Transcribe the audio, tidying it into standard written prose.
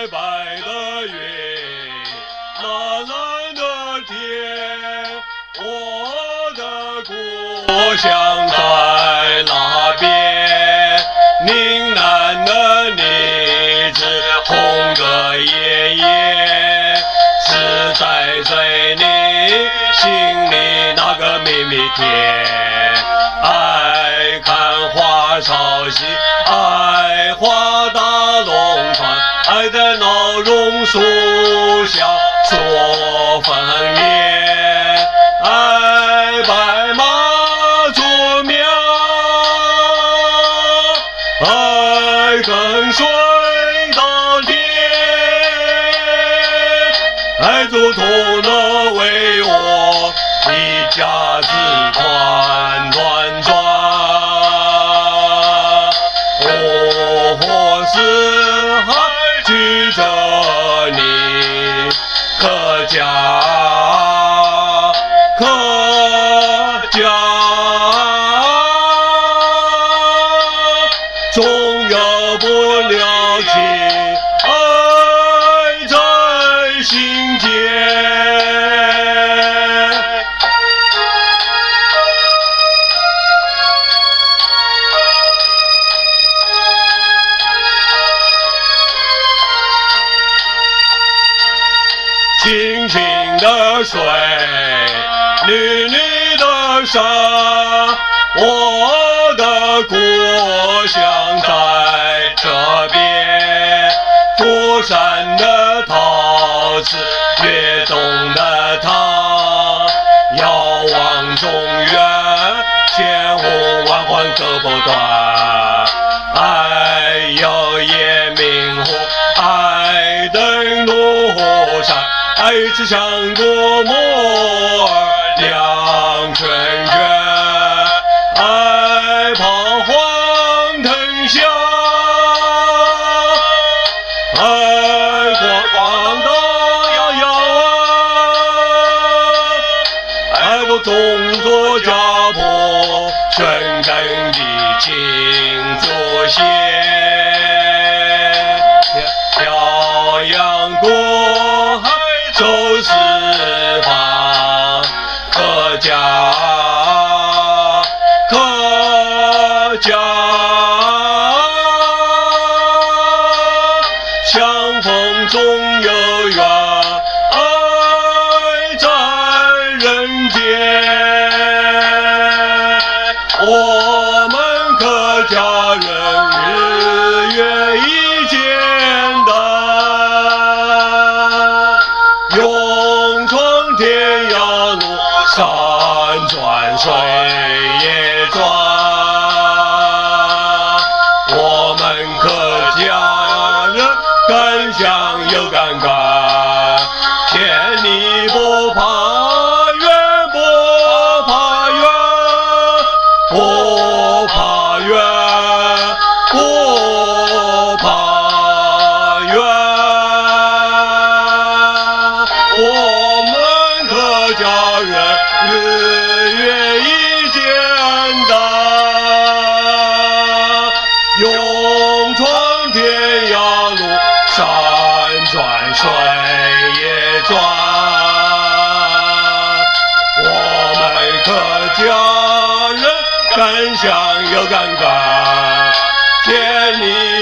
白白的云，蓝蓝的天，我的故乡在那边。岭南的女子红个爷爷，是在嘴里心里那个秘密甜。爱看花朝戏，爱画大龙船，爱在老榕树下说丰年，爱白马做庙，爱跟随到天，爱做头脑为我一家子团团转。我是还记着你，可家总有不了情，爱在心间。清清的水，绿绿的山，我的故乡在这边。福山的陶瓷，粤东的糖，遥望中原，千呼万唤各不断。爱有夜明湖，爱登庐山，爱吃香过木儿两圈圈，爱跑黄藤下，爱广大遥望，爱我中国家谱深根的青竹线，漂洋过海走四方，客家相逢总有缘，爱在人间。我们客家人日月一见的，勇闯天涯路，山转水也转。我们客家人敢想又敢干，千里不怕远，不怕远，不怕远，不怕远。我们客家人日月一见的，勇闯天涯路，山转水也转。我们客家人敢想又敢干，千里